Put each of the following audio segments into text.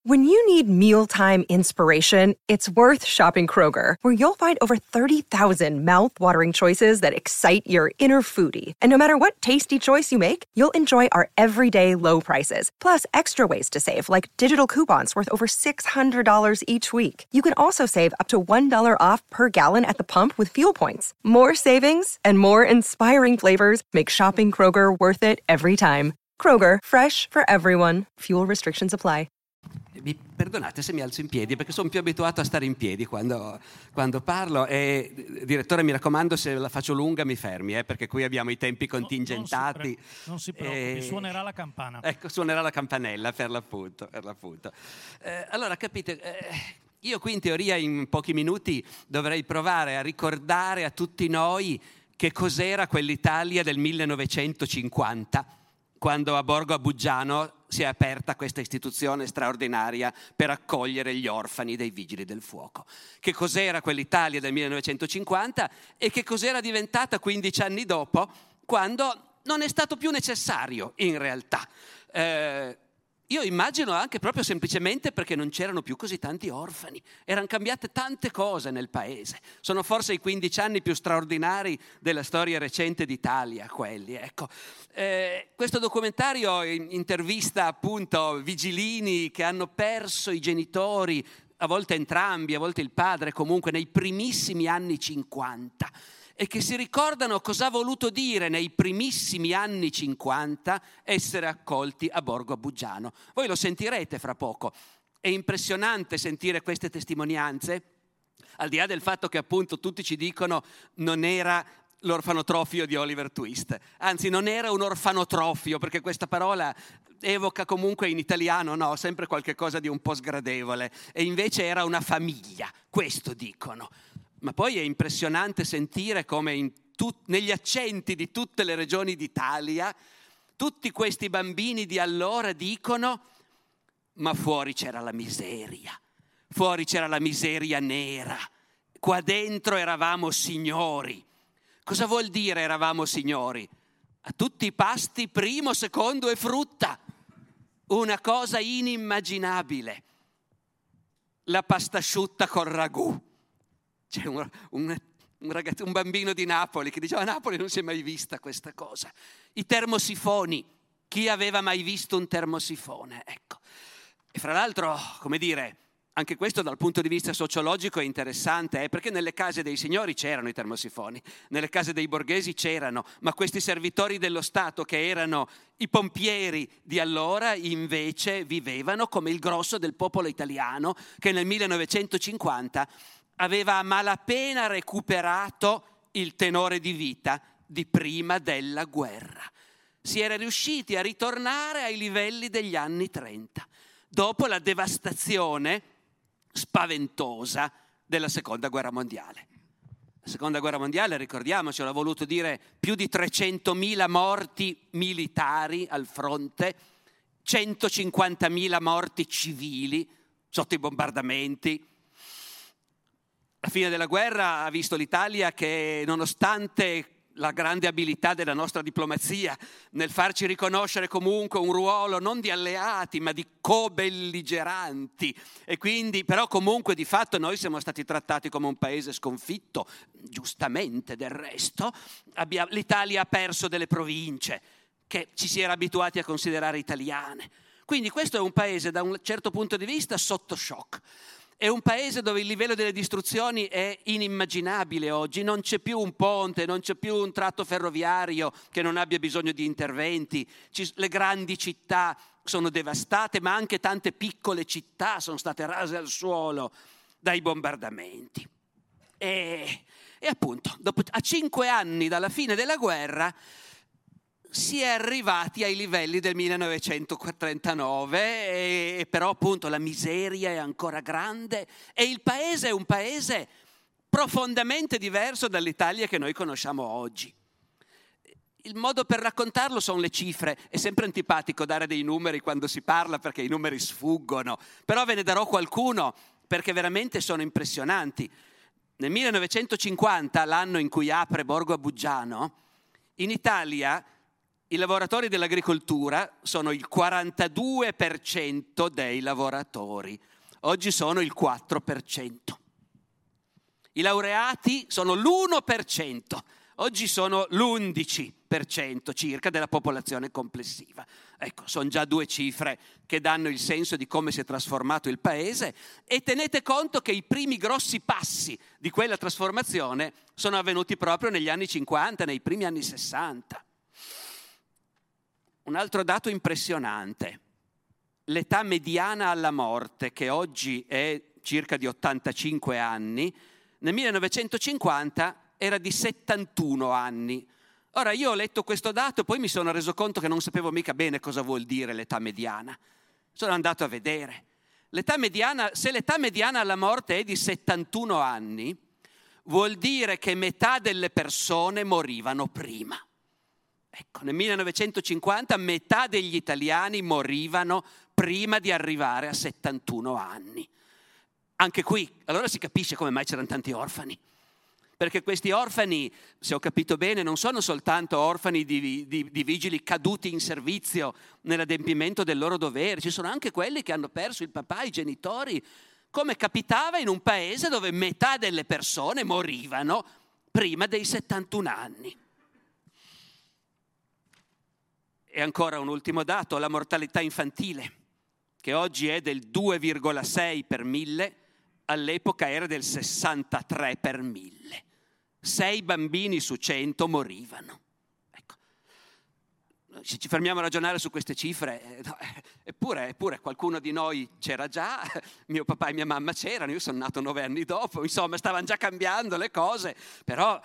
When you need mealtime inspiration, it's worth shopping Kroger, where you'll find over 30,000 mouth-watering choices that excite your inner foodie. And no matter what tasty choice you make, you'll enjoy our everyday low prices, plus extra ways to save, like digital coupons worth over $600 each week. You can also save up to $1 off per gallon at the pump with fuel points. More savings and more inspiring flavors make shopping Kroger worth it every time. Kroger, fresh for everyone. Fuel restrictions apply. Mi perdonate se mi alzo in piedi, perché sono più abituato a stare in piedi quando parlo. E direttore, mi raccomando, se la faccio lunga mi fermi, perché qui abbiamo i tempi contingentati. Non si preoccupi, suonerà la campana. Ecco, suonerà la campanella per l'appunto. Allora, capite, io qui in teoria in pochi minuti dovrei provare a ricordare a tutti noi che cos'era quell'Italia del 1950, quando a Borgo a Buggiano si è aperta questa istituzione straordinaria per accogliere gli orfani dei Vigili del Fuoco. Che cos'era quell'Italia del 1950 e che cos'era diventata 15 anni dopo, quando non è stato più necessario in realtà. Io immagino anche proprio semplicemente perché non c'erano più così tanti orfani, erano cambiate tante cose nel paese. Sono forse i 15 anni più straordinari della storia recente d'Italia, quelli, ecco. Questo documentario intervista appunto vigilini che hanno perso i genitori, a volte entrambi, a volte il padre, comunque nei primissimi anni 50, e che si ricordano cosa ha voluto dire nei primissimi anni 50 essere accolti a Borgo a Buggiano. Voi lo sentirete fra poco. È impressionante sentire queste testimonianze, al di là del fatto che appunto tutti ci dicono non era l'orfanotrofio di Oliver Twist, anzi non era un orfanotrofio, perché questa parola evoca comunque in italiano sempre qualche cosa di un po' sgradevole, e invece era una famiglia, questo dicono. Ma poi è impressionante sentire come negli accenti di tutte le regioni d'Italia tutti questi bambini di allora dicono: ma fuori c'era la miseria nera, qua dentro eravamo signori. Cosa vuol dire eravamo signori? A tutti i pasti, primo, secondo e frutta. Una cosa inimmaginabile. La pasta asciutta col ragù. C'è un bambino di Napoli che diceva: a Napoli non si è mai vista questa cosa. I termosifoni. Chi aveva mai visto un termosifone? Ecco. E fra l'altro, come dire, anche questo dal punto di vista sociologico è interessante, perché nelle case dei signori c'erano i termosifoni, nelle case dei borghesi c'erano, ma questi servitori dello Stato, che erano i pompieri di allora, invece vivevano come il grosso del popolo italiano, che nel 1950 aveva a malapena recuperato il tenore di vita di prima della guerra. Si era riusciti a ritornare ai livelli degli anni 30, dopo la devastazione spaventosa della Seconda Guerra Mondiale. La Seconda Guerra Mondiale, ricordiamocelo, ha voluto dire più di 300.000 morti militari al fronte, 150.000 morti civili sotto i bombardamenti. La fine della guerra ha visto l'Italia che, nonostante la grande abilità della nostra diplomazia nel farci riconoscere comunque un ruolo non di alleati ma di co-belligeranti, e quindi però comunque di fatto noi siamo stati trattati come un paese sconfitto, giustamente del resto, l'Italia ha perso delle province che ci si era abituati a considerare italiane. Quindi questo è un paese da un certo punto di vista sotto shock. È un paese dove il livello delle distruzioni è inimmaginabile oggi, non c'è più un ponte, non c'è più un tratto ferroviario che non abbia bisogno di interventi, le grandi città sono devastate, ma anche tante piccole città sono state rase al suolo dai bombardamenti. E appunto, a 5 anni dalla fine della guerra, si è arrivati ai livelli del 1939, e però appunto la miseria è ancora grande e il paese è un paese profondamente diverso dall'Italia che noi conosciamo oggi. Il modo per raccontarlo sono le cifre. È sempre antipatico dare dei numeri quando si parla perché i numeri sfuggono, però ve ne darò qualcuno perché veramente sono impressionanti. Nel 1950, l'anno in cui apre Borgo a Buggiano, in Italia i lavoratori dell'agricoltura sono il 42% dei lavoratori, oggi sono il 4%. I laureati sono l'1%, oggi sono l'11% circa della popolazione complessiva. Ecco, sono già due cifre che danno il senso di come si è trasformato il paese, e tenete conto che i primi grossi passi di quella trasformazione sono avvenuti proprio negli anni 50, nei primi anni 60. Un altro dato impressionante: l'età mediana alla morte, che oggi è circa di 85 anni, nel 1950 era di 71 anni. Ora, io ho letto questo dato e poi mi sono reso conto che non sapevo mica bene cosa vuol dire l'età mediana. Sono andato a vedere. Se l'età mediana alla morte è di 71 anni, vuol dire che metà delle persone morivano prima. Ecco, nel 1950 metà degli italiani morivano prima di arrivare a 71 anni. Anche qui, allora si capisce come mai c'erano tanti orfani. Perché questi orfani, se ho capito bene, non sono soltanto orfani di vigili caduti in servizio nell'adempimento del loro dovere, ci sono anche quelli che hanno perso il papà, i genitori, come capitava in un paese dove metà delle persone morivano prima dei 71 anni. E ancora un ultimo dato: la mortalità infantile, che oggi è del 2,6 per 1000, all'epoca era del 63 per 1000. 6 bambini su 100 morivano. Ecco. Se ci fermiamo a ragionare su queste cifre, eppure qualcuno di noi c'era già, mio papà e mia mamma c'erano, io sono nato 9 anni dopo, insomma stavano già cambiando le cose, però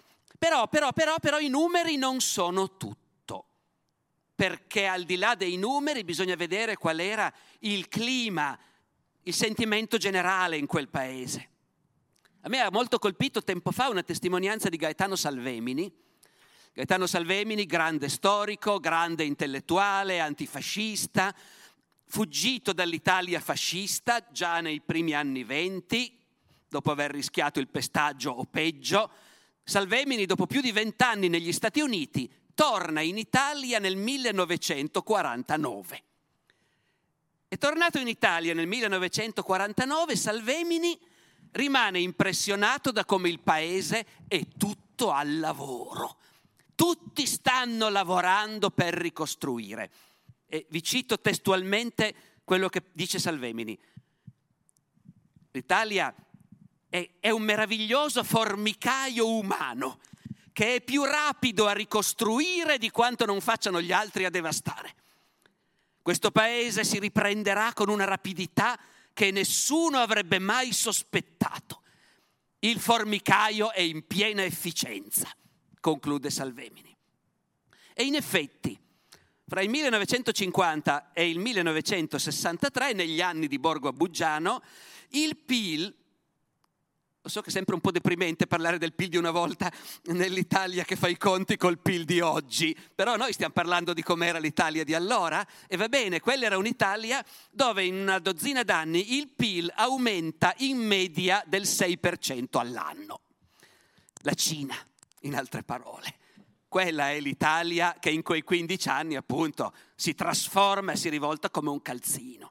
i numeri non sono tutto. Perché al di là dei numeri bisogna vedere qual era il clima, il sentimento generale in quel paese. A me ha molto colpito tempo fa una testimonianza di Gaetano Salvemini. Gaetano Salvemini, grande storico, grande intellettuale, antifascista, fuggito dall'Italia fascista già nei primi anni 20, dopo aver rischiato il pestaggio o peggio. Salvemini, dopo più di 20 anni negli Stati Uniti, torna in Italia nel 1949. E tornato in Italia nel 1949, Salvemini rimane impressionato da come il paese è tutto al lavoro. Tutti stanno lavorando per ricostruire. E vi cito testualmente quello che dice Salvemini. L'Italia è un meraviglioso formicaio umano che è più rapido a ricostruire di quanto non facciano gli altri a devastare. Questo paese si riprenderà con una rapidità che nessuno avrebbe mai sospettato. Il formicaio è in piena efficienza, conclude Salvemini. E in effetti, fra il 1950 e il 1963, negli anni di Borgo Abuggiano, il PIL, lo so che è sempre un po' deprimente parlare del PIL di una volta nell'Italia che fa i conti col PIL di oggi, però noi stiamo parlando di com'era l'Italia di allora, e va bene, quella era un'Italia dove in una dozzina d'anni il PIL aumenta in media del 6% all'anno. La Cina, in altre parole. Quella è l'Italia che in quei 15 anni appunto si trasforma e si rivolta come un calzino.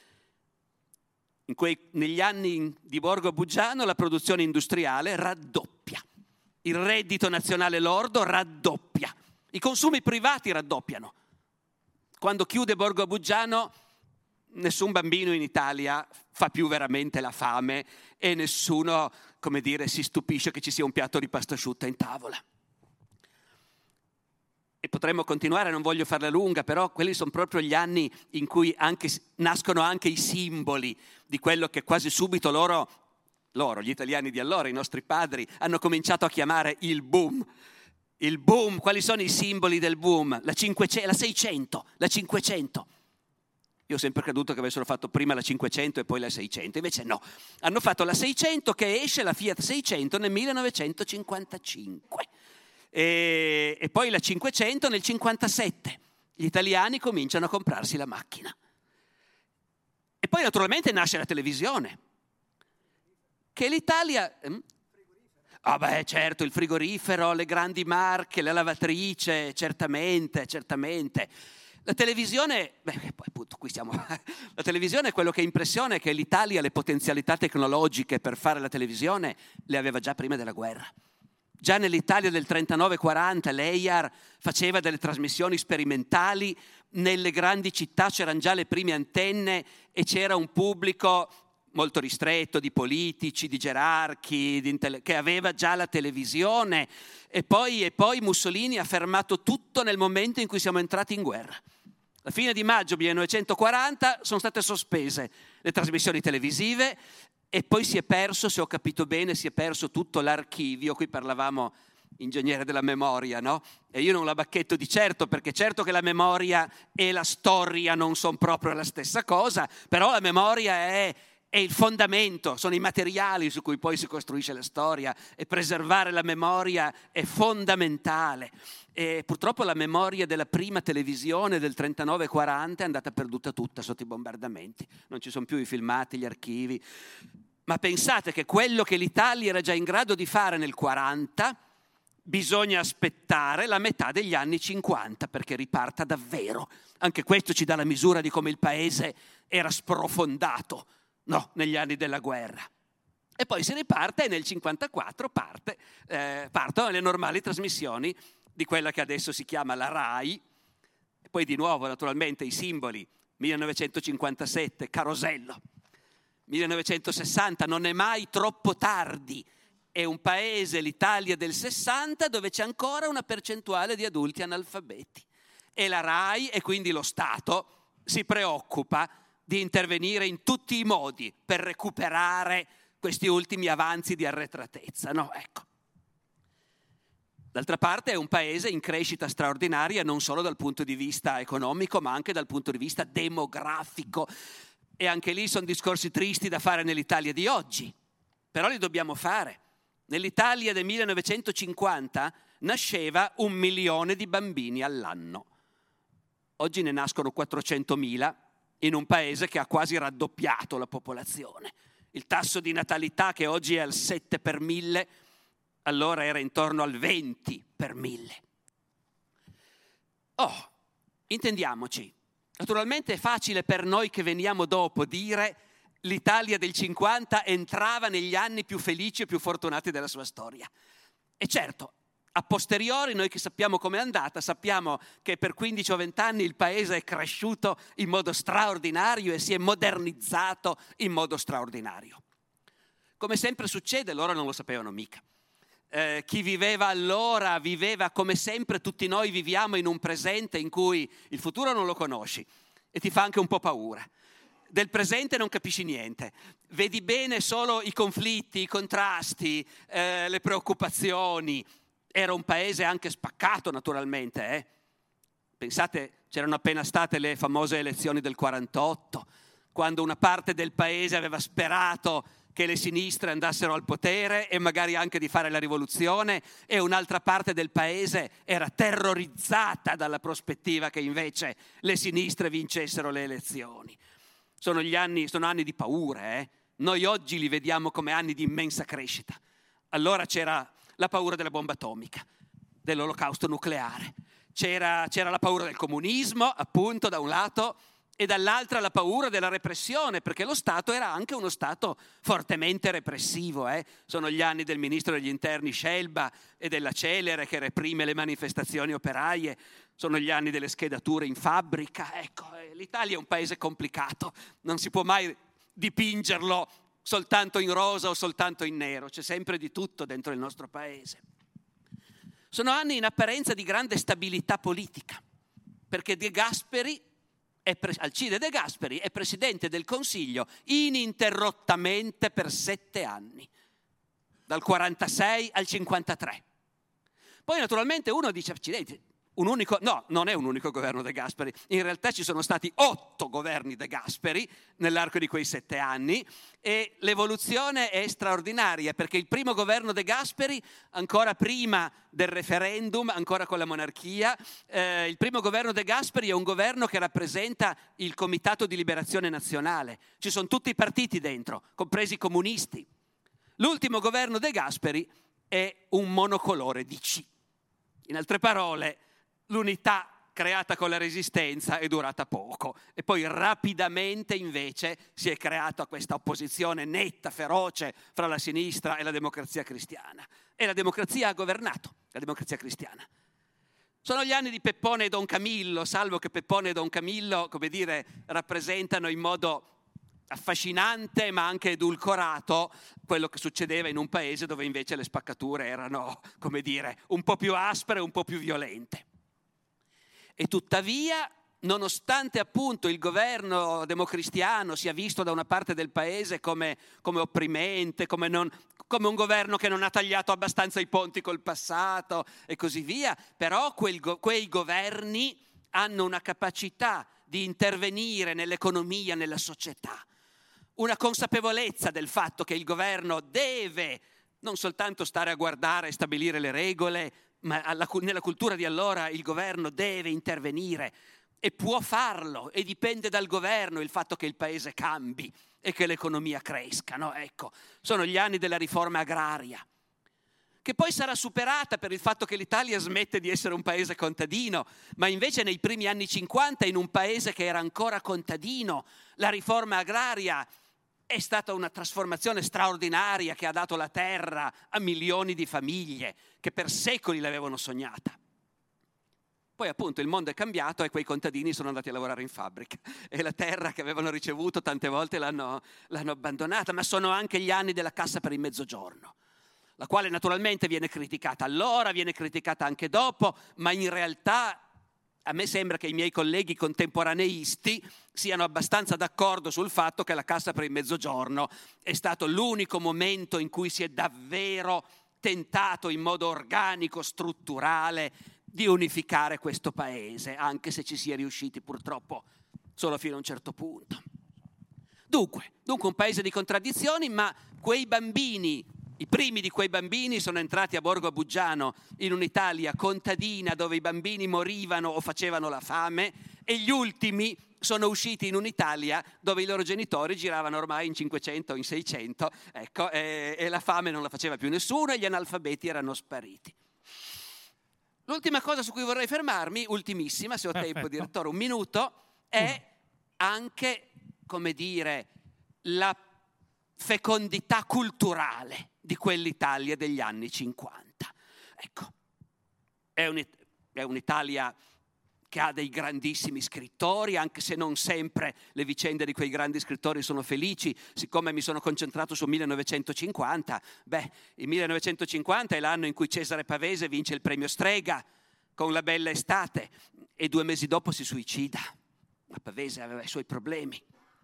Negli anni di Borgo Abuggiano la produzione industriale raddoppia, il reddito nazionale lordo raddoppia, i consumi privati raddoppiano. Quando chiude Borgo Abuggiano nessun bambino in Italia fa più veramente la fame e nessuno, come dire, si stupisce che ci sia un piatto di pasta asciutta in tavola. E potremmo continuare, non voglio farla lunga, però quelli sono proprio gli anni in cui nascono anche i simboli di quello che quasi subito loro, gli italiani di allora, i nostri padri, hanno cominciato a chiamare il boom. Il boom, quali sono i simboli del boom? La 600, la 500. Io ho sempre creduto che avessero fatto prima la 500 e poi la 600, invece no. Hanno fatto la 600, che esce la Fiat 600 nel 1955. E poi la 500 nel 57. Gli italiani cominciano a comprarsi la macchina. E poi naturalmente nasce la televisione. Che l'Italia... Ah beh, certo, il frigorifero, le grandi marche, la lavatrice, certamente. La televisione, poi appunto qui siamo. La televisione, quello che impressiona è che l'Italia le potenzialità tecnologiche per fare la televisione le aveva già prima della guerra. Già nell'Italia del 39-40 l'EIAR faceva delle trasmissioni sperimentali, nelle grandi città c'erano già le prime antenne e c'era un pubblico molto ristretto di politici, di gerarchi, che aveva già la televisione e poi Mussolini ha fermato tutto nel momento in cui siamo entrati in guerra. La fine di maggio 1940 sono state sospese le trasmissioni televisive e poi si è perso, se ho capito bene, tutto l'archivio. Qui parlavamo ingegnere della memoria, no? E io non la bacchetto di certo, perché certo che la memoria e la storia non sono proprio la stessa cosa, però la memoria è il fondamento, sono i materiali su cui poi si costruisce la storia e preservare la memoria è fondamentale. E purtroppo la memoria della prima televisione del 39-40 è andata perduta tutta sotto i bombardamenti, non ci sono più i filmati, gli archivi. Ma pensate che quello che l'Italia era già in grado di fare nel 40 bisogna aspettare la metà degli anni 50 perché riparta davvero. Anche questo ci dà la misura di come il paese era sprofondato, no, negli anni della guerra. E poi si riparte e nel 54 partono le normali trasmissioni di quella che adesso si chiama la RAI. E poi di nuovo naturalmente i simboli: 1957 Carosello, 1960 non è mai troppo tardi, è un paese, l'Italia del 60, dove c'è ancora una percentuale di adulti analfabeti e la RAI e quindi lo Stato si preoccupa di intervenire in tutti i modi per recuperare questi ultimi avanzi di arretratezza, no? Ecco. D'altra parte è un paese in crescita straordinaria non solo dal punto di vista economico ma anche dal punto di vista demografico, e anche lì sono discorsi tristi da fare nell'Italia di oggi, però li dobbiamo fare. Nell'Italia del 1950 nasceva 1 milione di bambini all'anno, oggi ne nascono 400.000 in un paese che ha quasi raddoppiato la popolazione. Il tasso di natalità, che oggi è al 7 per 1000, allora era intorno al 20 per 1000. Oh, intendiamoci, naturalmente è facile per noi che veniamo dopo dire l'Italia del 50 entrava negli anni più felici e più fortunati della sua storia. E certo, a posteriori, noi che sappiamo com'è andata, sappiamo che per 15 o 20 anni il paese è cresciuto in modo straordinario e si è modernizzato in modo straordinario. Come sempre succede, loro non lo sapevano mica. Chi viveva allora viveva come sempre tutti noi viviamo in un presente in cui il futuro non lo conosci e ti fa anche un po' paura. Del presente non capisci niente, vedi bene solo i conflitti, i contrasti, le preoccupazioni. Era un paese anche spaccato naturalmente. Pensate, c'erano appena state le famose elezioni del 48, quando una parte del paese aveva sperato che le sinistre andassero al potere e magari anche di fare la rivoluzione, e un'altra parte del paese era terrorizzata dalla prospettiva che invece le sinistre vincessero le elezioni. Sono anni di paura. Noi oggi li vediamo come anni di immensa crescita. Allora c'era la paura della bomba atomica, dell'olocausto nucleare, c'era la paura del comunismo, appunto, da un lato, e dall'altra la paura della repressione, perché lo Stato era anche uno Stato fortemente repressivo. Sono gli anni del ministro degli interni Scelba e della Celere che reprime le manifestazioni operaie, sono gli anni delle schedature in fabbrica. Ecco, l'Italia è un paese complicato, non si può mai dipingerlo soltanto in rosa o soltanto in nero, c'è sempre di tutto dentro il nostro paese. Sono anni in apparenza di grande stabilità politica, perché Alcide De Gasperi è presidente del Consiglio ininterrottamente per 7 anni, dal 46 al 53. Poi naturalmente uno dice, accidenti, no, non è un unico governo De Gasperi, in realtà ci sono stati 8 governi De Gasperi nell'arco di quei 7 anni e l'evoluzione è straordinaria, perché il primo governo De Gasperi, ancora prima del referendum, ancora con la monarchia, il primo governo De Gasperi è un governo che rappresenta il Comitato di Liberazione Nazionale, ci sono tutti i partiti dentro, compresi i comunisti. L'ultimo governo De Gasperi è un monocolore di C. In altre parole, l'unità creata con la Resistenza è durata poco e poi rapidamente invece si è creata questa opposizione netta, feroce fra la sinistra e la Democrazia Cristiana. E la democrazia ha governato, la Democrazia Cristiana. Sono gli anni di Peppone e Don Camillo, salvo che Peppone e Don Camillo, come dire, rappresentano in modo affascinante ma anche edulcorato quello che succedeva in un paese dove invece le spaccature erano, come dire, un po' più aspre, un po' più violente. E tuttavia, nonostante appunto il governo democristiano sia visto da una parte del paese come opprimente, come un governo che non ha tagliato abbastanza i ponti col passato e così via, però quei governi hanno una capacità di intervenire nell'economia, nella società, una consapevolezza del fatto che il governo deve non soltanto stare a guardare e stabilire le regole, ma nella cultura di allora il governo deve intervenire e può farlo, e dipende dal governo il fatto che il paese cambi e che l'economia cresca, no? Ecco, sono gli anni della riforma agraria, che poi sarà superata per il fatto che l'Italia smette di essere un paese contadino, ma invece nei primi anni 50 in un paese che era ancora contadino la riforma agraria è stata una trasformazione straordinaria che ha dato la terra a milioni di famiglie che per secoli l'avevano sognata. Poi appunto il mondo è cambiato e quei contadini sono andati a lavorare in fabbrica e la terra che avevano ricevuto tante volte l'hanno abbandonata, ma sono anche gli anni della cassa per il mezzogiorno, la quale naturalmente viene criticata allora, viene criticata anche dopo, ma in realtà a me sembra che i miei colleghi contemporaneisti siano abbastanza d'accordo sul fatto che la cassa per il mezzogiorno è stato l'unico momento in cui si è davvero tentato in modo organico, strutturale, di unificare questo paese, anche se ci si è riusciti purtroppo solo fino a un certo punto. Dunque un paese di contraddizioni, ma quei bambini, i primi di quei bambini sono entrati a Borgo Abuggiano in un'Italia contadina dove i bambini morivano o facevano la fame, e gli ultimi sono usciti in un'Italia dove i loro genitori giravano ormai in 500 o in 600, ecco, e la fame non la faceva più nessuno e gli analfabeti erano spariti. L'ultima cosa su cui vorrei fermarmi, ultimissima, se ho tempo, direttore, un minuto, è anche, come dire, la fecondità culturale di quell'Italia degli anni 50. Ecco, è un'Italia che ha dei grandissimi scrittori, anche se non sempre le vicende di quei grandi scrittori sono felici. Siccome mi sono concentrato su 1950, il 1950 è l'anno in cui Cesare Pavese vince il premio Strega con La bella estate e 2 mesi dopo si suicida. Ma Pavese aveva i suoi problemi.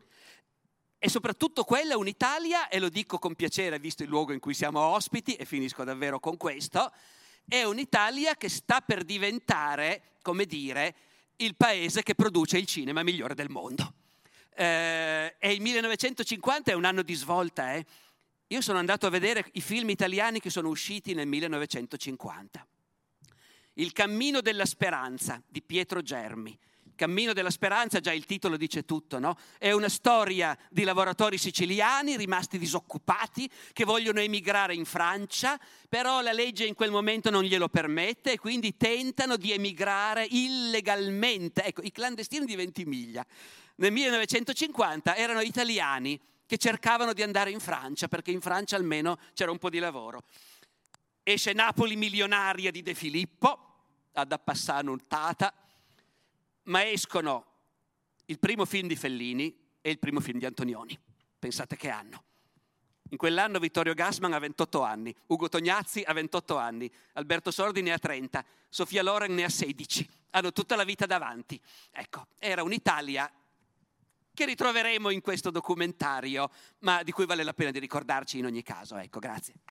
E soprattutto quella è un'Italia, e lo dico con piacere visto il luogo in cui siamo ospiti, e finisco davvero con questo, è un'Italia che sta per diventare, come dire, il paese che produce il cinema migliore del mondo. E il 1950 è un anno di svolta. Io sono andato a vedere i film italiani che sono usciti nel 1950. Il cammino della speranza di Pietro Germi. Cammino della speranza, già il titolo dice tutto, no? È una storia di lavoratori siciliani rimasti disoccupati che vogliono emigrare in Francia, però la legge in quel momento non glielo permette e quindi tentano di emigrare illegalmente. Ecco, i clandestini di Ventimiglia nel 1950 erano italiani che cercavano di andare in Francia perché in Francia almeno c'era un po' di lavoro. Esce Napoli milionaria di De Filippo, ad Appassano Tata, ma escono il primo film di Fellini e il primo film di Antonioni. Pensate che anno. In quell'anno Vittorio Gassman ha 28 anni, Ugo Tognazzi ha 28 anni, Alberto Sordi ne ha 30, Sofia Loren ne ha 16. Hanno tutta la vita davanti. Ecco, era un'Italia che ritroveremo in questo documentario, ma di cui vale la pena di ricordarci in ogni caso. Ecco, grazie.